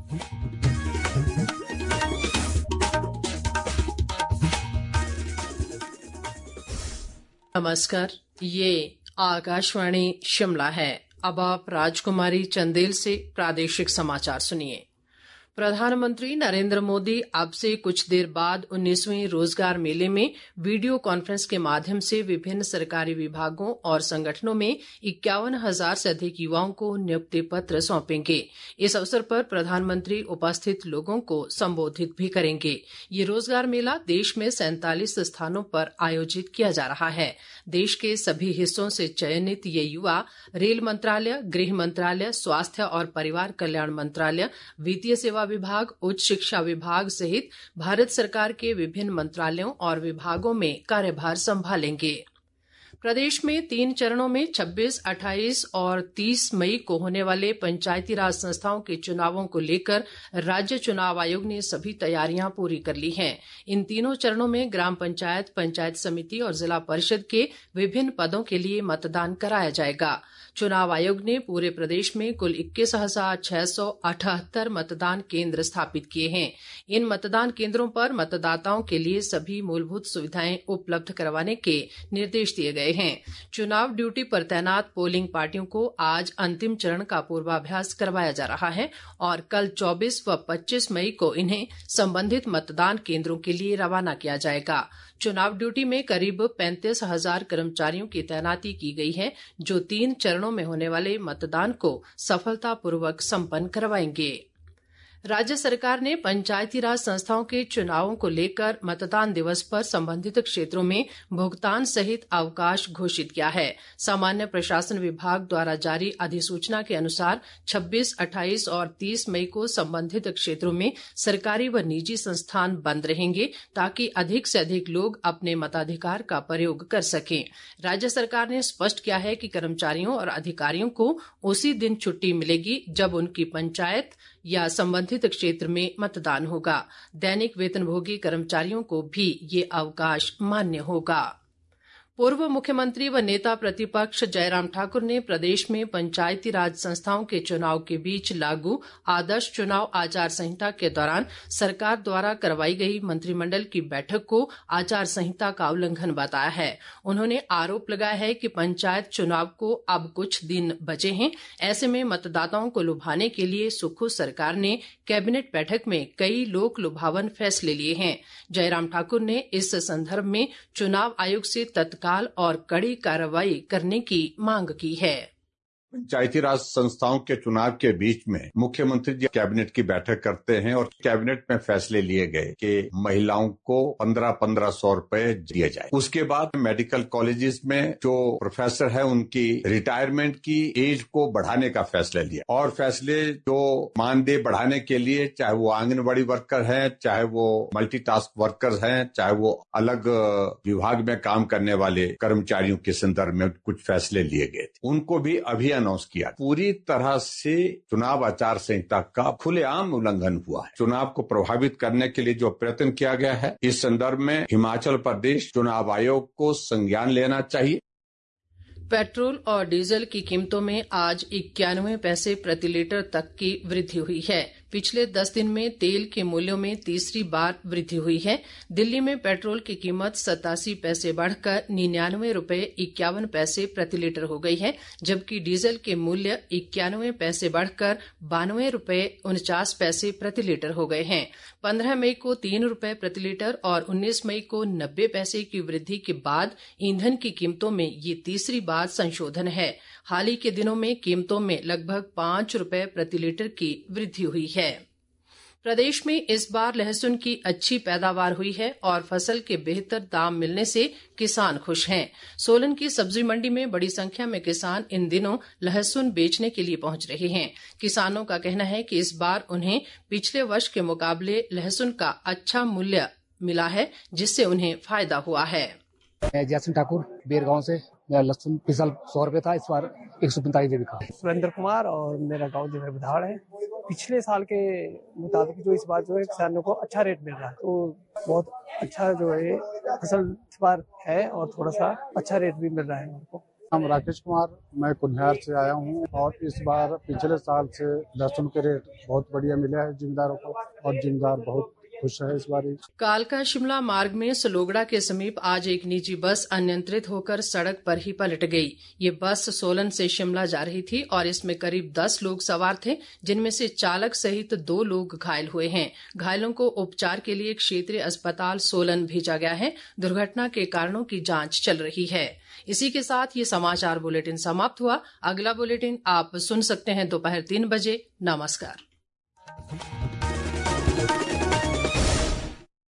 नमस्कार, ये आकाशवाणी शिमला है। अब आप राजकुमारी चंदेल से प्रादेशिक समाचार सुनिए। प्रधानमंत्री नरेंद्र मोदी अब से कुछ देर बाद 19वें रोजगार मेले में वीडियो कॉन्फ्रेंस के माध्यम से विभिन्न सरकारी विभागों और संगठनों में 51,000 से अधिक युवाओं को नियुक्ति पत्र सौंपेंगे। इस अवसर पर प्रधानमंत्री उपस्थित लोगों को संबोधित भी करेंगे। ये रोजगार मेला देश में 47 स्थानों पर आयोजित किया जा रहा है। देश के सभी हिस्सों से चयनित ये युवा रेल मंत्रालय, गृह मंत्रालय, स्वास्थ्य और परिवार कल्याण मंत्रालय, वित्तीय सेवा विभाग, उच्च शिक्षा विभाग सहित भारत सरकार के विभिन्न मंत्रालयों और विभागों में कार्यभार संभालेंगे। प्रदेश में 3 चरणों में 26, 28 और 30 मई को होने वाले पंचायती राज संस्थाओं के चुनावों को लेकर राज्य चुनाव आयोग ने सभी तैयारियां पूरी कर ली हैं। इन तीनों चरणों में ग्राम पंचायत, पंचायत समिति और जिला परिषद के विभिन्न पदों के लिए मतदान कराया जाएगा। चुनाव आयोग ने पूरे प्रदेश में कुल 21,678 मतदान केंद्र स्थापित किए हैं। इन मतदान केंद्रों पर मतदाताओं के लिए सभी मूलभूत सुविधाएं उपलब्ध करवाने के निर्देश दिए गए हैं। चुनाव ड्यूटी पर तैनात पोलिंग पार्टियों को आज अंतिम चरण का पूर्वाभ्यास करवाया जा रहा है और कल 24 व 25 मई को इन्हें संबंधित मतदान केंद्रों के लिए रवाना किया जाएगा। चुनाव ड्यूटी में करीब 35,000 कर्मचारियों की तैनाती की गई है, जो 3 चरणों में होने वाले मतदान को सफलतापूर्वक संपन्न करवाएंगे। राज्य सरकार ने पंचायती राज संस्थाओं के चुनावों को लेकर मतदान दिवस पर संबंधित क्षेत्रों में भुगतान सहित अवकाश घोषित किया है। सामान्य प्रशासन विभाग द्वारा जारी अधिसूचना के अनुसार 26, 28 और 30 मई को संबंधित क्षेत्रों में सरकारी व निजी संस्थान बंद रहेंगे ताकि अधिक से अधिक लोग अपने मताधिकार का प्रयोग कर सकें। राज्य सरकार ने स्पष्ट किया है कि कर्मचारियों और अधिकारियों को उसी दिन छुट्टी मिलेगी जब उनकी पंचायत या संबंधित क्षेत्र में मतदान होगा। दैनिक वेतनभोगी कर्मचारियों को भी ये अवकाश मान्य होगा। पूर्व मुख्यमंत्री व नेता प्रतिपक्ष जयराम ठाकुर ने प्रदेश में पंचायती राज संस्थाओं के चुनाव के बीच लागू आदर्श चुनाव आचार संहिता के दौरान सरकार द्वारा करवाई गई मंत्रिमंडल की बैठक को आचार संहिता का उल्लंघन बताया है। उन्होंने आरोप लगाया है कि पंचायत चुनाव को अब कुछ दिन बचे हैं, ऐसे में मतदाताओं को लुभाने के लिए सुक्खू सरकार ने कैबिनेट बैठक में कई लोक लुभावन फैसले लिए हैं। जयराम ठाकुर ने इस संदर्भ में चुनाव आयोग से तत्काल और कड़ी कार्रवाई करने की मांग की है। पंचायती राज संस्थाओं के चुनाव के बीच में मुख्यमंत्री जी कैबिनेट की बैठक करते हैं और कैबिनेट में फैसले लिए गए कि महिलाओं को 1500 रुपए दिए जाए। उसके बाद मेडिकल कॉलेजेस में जो प्रोफेसर है उनकी रिटायरमेंट की एज को बढ़ाने का फैसला लिया और फैसले जो मानदेय बढ़ाने के लिए, चाहे वो आंगनबाड़ी वर्कर है, चाहे वो मल्टीटास्क वर्कर्स हैं, चाहे वो अलग विभाग में काम करने वाले कर्मचारियों के संदर्भ में कुछ फैसले लिए गए थे, उनको भी अभी अनाउंस किया। पूरी तरह से चुनाव आचार संहिता का खुलेआम उल्लंघन हुआ है। चुनाव को प्रभावित करने के लिए जो प्रयत्न किया गया है, इस संदर्भ में हिमाचल प्रदेश चुनाव आयोग को संज्ञान लेना चाहिए। पेट्रोल और डीजल की कीमतों में आज 91 पैसे प्रति लीटर तक की वृद्धि हुई है। पिछले 10 दिन में तेल के मूल्यों में तीसरी बार वृद्धि हुई है। दिल्ली में पेट्रोल की कीमत 87 पैसे बढ़कर 99 रुपए 51 पैसे प्रति लीटर हो गई है, जबकि डीजल के मूल्य 91 पैसे बढ़कर 92 रुपए 49 पैसे प्रति लीटर हो गए हैं। 15 मई को 3 रुपए प्रति लीटर और 19 मई को 90 पैसे की वृद्धि के बाद ईंधन की कीमतों में ये तीसरी बार संशोधन है। हाल ही के दिनों में कीमतों में लगभग 5 रुपए प्रति लीटर की वृद्धि हुई है। प्रदेश में इस बार लहसुन की अच्छी पैदावार हुई है और फसल के बेहतर दाम मिलने से किसान खुश हैं। सोलन की सब्जी मंडी में बड़ी संख्या में किसान इन दिनों लहसुन बेचने के लिए पहुंच रहे हैं। किसानों का कहना है कि इस बार उन्हें पिछले वर्ष के मुकाबले लहसुन का अच्छा मूल्य मिला है, जिससे उन्हें फायदा हुआ है। जयसिंह ठाकुर बेरगांव से। मेरा लहसुन पिछले साल 100 रुपए था, इस बार 145 बिका। सुरेंद्र कुमार और मेरा गांव जो है बिधाड़ है। पिछले साल के मुताबिक जो इस बार जो है किसानों को अच्छा रेट मिल रहा है, तो बहुत अच्छा जो है फसल इस बार है और थोड़ा सा अच्छा रेट भी मिल रहा है उनको। हम राकेश कुमार, मैं कुल्हार से आया हूँ और इस बार पिछले साल से लहसुन के रेट बहुत बढ़िया मिले हैं जिम्मेदारों को और जिम्मेदार बहुत खुश है इस बार। कालका शिमला मार्ग में सलोगड़ा के समीप आज एक निजी बस अनियंत्रित होकर सड़क पर ही पलट गई। ये बस सोलन से शिमला जा रही थी और इसमें करीब 10 लोग सवार थे, जिनमें से चालक सहित 2 लोग घायल हुए हैं। घायलों को उपचार के लिए क्षेत्रीय अस्पताल सोलन भेजा गया है। दुर्घटना के कारणों की जांच चल रही है। इसी के साथ ये समाचार बुलेटिन समाप्त हुआ। अगला बुलेटिन आप सुन सकते हैं दोपहर 3 बजे। नमस्कार।